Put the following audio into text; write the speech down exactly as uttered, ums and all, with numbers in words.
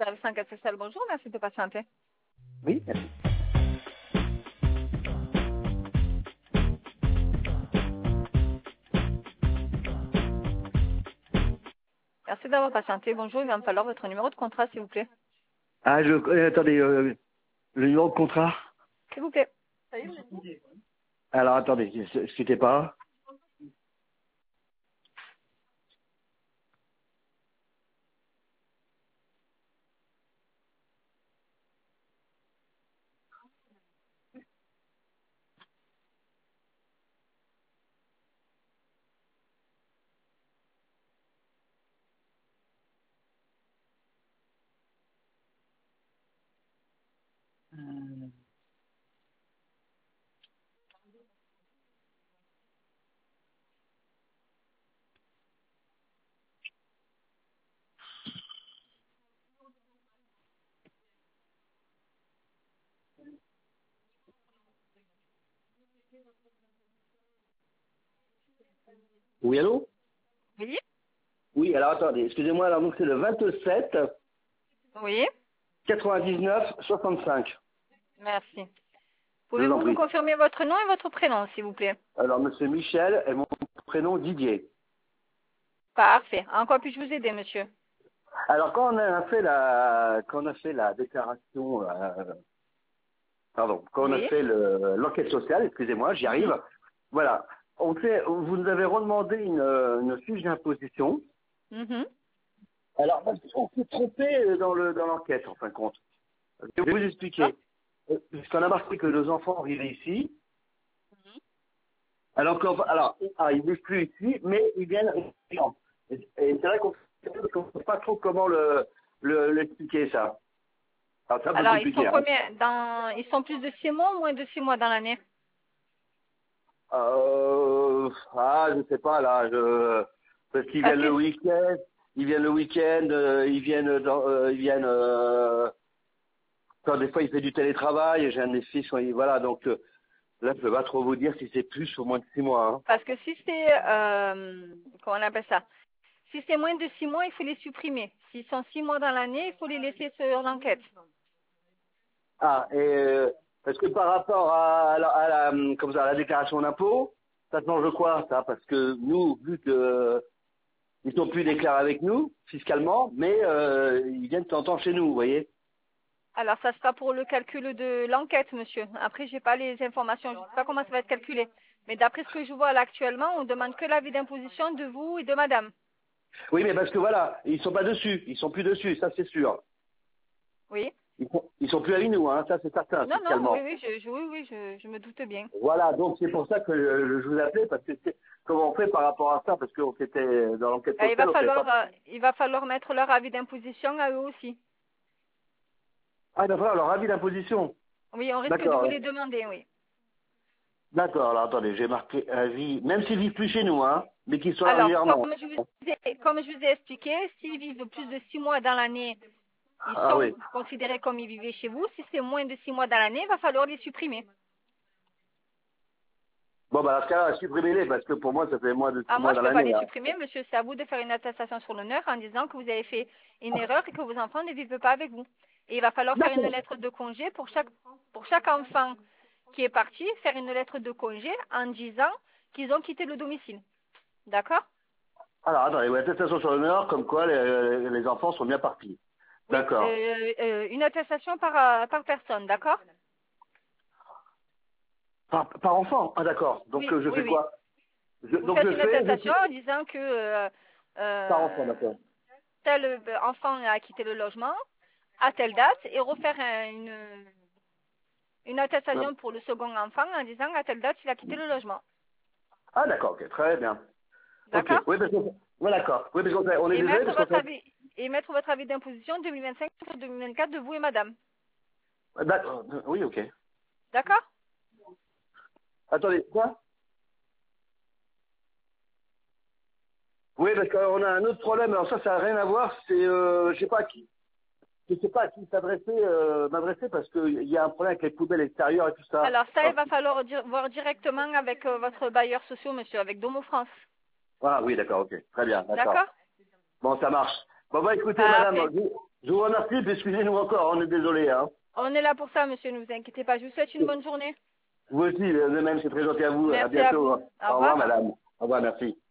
service enquête sociale, bonjour, merci de patienter. Oui, merci. Merci d'avoir patienté. Bonjour, il va me falloir votre numéro de contrat, s'il vous plaît. Ah, je, euh, attendez, euh, le numéro de contrat. S'il vous plaît. Alors, attendez, excusez pas. Oui, allô? Oui. Oui, alors attendez, excusez-moi, alors donc c'est le vingt-sept Oui. quatre-vingt-dix-neuf soixante-cinq. Merci. Je vous en Pouvez-vous me prie. confirmer votre nom et votre prénom, s'il vous plaît? Alors, monsieur Michel et mon prénom Didier. Parfait. En quoi puis-je vous aider, monsieur? Alors, quand on a fait la, quand on a fait la déclaration, euh, pardon, quand on a Oui. fait le- l'enquête sociale, excusez-moi, j'y arrive. Mhm. Voilà. On fait, vous nous avez redemandé une, une fiche d'imposition. Mhm. Alors, parce qu'on s'est trompé dans le, dans l'enquête, en fin de compte. Je vais vous Ah. expliquer. Euh, Puisqu'on a marqué que nos enfants vivaient ici. Alors, qu'en- alors, ah, ils vivent plus ici, mais ils viennent régulièrement. Et, et c'est vrai qu'on ne sait pas trop comment le, le, l'expliquer, ça. Alors, c'est un peu Alors, ils sont compliqué, hein. combien dans ils sont plus de six mois ou moins de six mois dans l'année? Euh, ah, je sais pas, là, je, parce qu'ils Parce viennent le que week-end, ils viennent le week-end, euh, ils viennent dans, euh, ils viennent, euh, quand des fois il fait du télétravail, j'ai un de mes fils, quand il- voilà, donc, euh, là, je peux pas trop vous dire si c'est plus ou moins de six mois, hein. parce que si c'est euh, comment on appelle ça? Si c'est moins de six mois, il faut les supprimer. S'ils sont six mois dans l'année, il faut les laisser sur l'enquête. Ah, et, euh, parce que par rapport à, la, à la, hum, comme ça, à la déclaration d'impôt, ça change quoi, ça? Parce que nous, vu que, euh, ils sont plus déclarés avec nous, fiscalement, mais, euh, ils viennent de temps en temps chez nous, vous voyez? Alors, ça sera pour le calcul de l'enquête, monsieur. Après, j'ai pas les informations, je ne sais pas comment ça va être calculé. Mais d'après ce que je vois là actuellement, on demande que l'avis d'imposition de vous et de madame. Oui, mais parce que voilà, ils sont pas dessus, ils sont plus dessus, ça c'est sûr. Oui? Ils sont, ils sont plus avec nous, hein, ça c'est certain, Non, non, oui, fiscalement. oui, je, je- oui, oui, je, je me doute bien. Voilà, donc c'est pour ça que euh, je vous appelais, parce que c'est, comment on fait par rapport à ça, parce qu'on s'était, dans l'enquête Euh, il va sociale, on savait falloir, pas. euh, il va falloir mettre leur avis d'imposition à eux aussi. Ah, il va falloir leur avis d'imposition. Oui, on risque de vous D'accord, les demander, oui. d'accord, alors attendez, j'ai marqué avis, même s'ils vivent plus chez nous, hein, mais qu'ils soient Alors, régulièrement. comme je vous ai, comme je vous ai expliqué, s'ils vivent plus de six mois dans l'année, ils Ah sont oui. considérés comme ils vivaient chez vous. Si c'est moins de six mois dans l'année, il va falloir les supprimer. Bon, bah, dans ce cas-là, supprimez-les, parce que pour moi, ça fait moins de six Ah, moi, mois je dans ne peux pas l'année, les hein. supprimer, monsieur. C'est à vous de faire une attestation sur l'honneur en disant que vous avez fait une erreur et que vos enfants ne vivent pas avec vous. Et il va falloir faire une D'accord. lettre de congé pour chaque, pour chaque enfant qui est parti, faire une lettre de congé en disant qu'ils ont quitté le domicile. D'accord? Alors, attendez, ouais, attestation sur l'honneur, comme quoi les, les enfants sont bien partis. Oui, D'accord. euh, euh, une attestation par, euh, par personne, d'accord? Par, par enfant? Ah, d'accord. Donc, Oui, euh, je oui, fais oui. quoi? je, Vous Donc, faites je une fais, je attestation fais, en disant que euh, par enfant, euh, d'accord. tel euh, enfant a quitté le logement à telle date et refaire un- une, une attestation pour le second enfant en disant à telle date il a quitté le logement. Ah, d'accord, ok, très bien. Ok, D'accord? oui, parce que, ouais, d'accord. Oui, parce qu'on fait- on est Et désolé, mettre parce qu'on votre fait, avis et mettre votre avis d'imposition deux mille vingt-cinq sur deux mille vingt-quatre de vous et madame. d'accord, oui, ok. D'accord? Attendez, quoi? Oui, parce qu'on a un autre problème, alors ça, ça n'a rien à voir, c'est, euh, je sais pas à qui, je sais pas à qui s'adresser, euh, m'adresser, parce qu'il y a un problème avec les poubelles extérieures et tout ça. Alors ça, il Alors, va falloir dire- voir directement avec euh, votre bailleur social, monsieur, avec Domo France. voilà, oui, d'accord, ok, très bien, d'accord. D'accord? Bon, ça marche. Bon, bah, écoutez, madame, Parfait. vous, Je vous remercie, puis excusez-nous encore, on est désolé. Hein. On est là pour ça, monsieur, ne vous inquiétez pas. Je vous souhaite une bonne journée. Vous aussi, de même, c'est très gentil à vous. Merci À à bientôt. vous. Hein. Au Au revoir, revoir. madame. Au revoir, merci.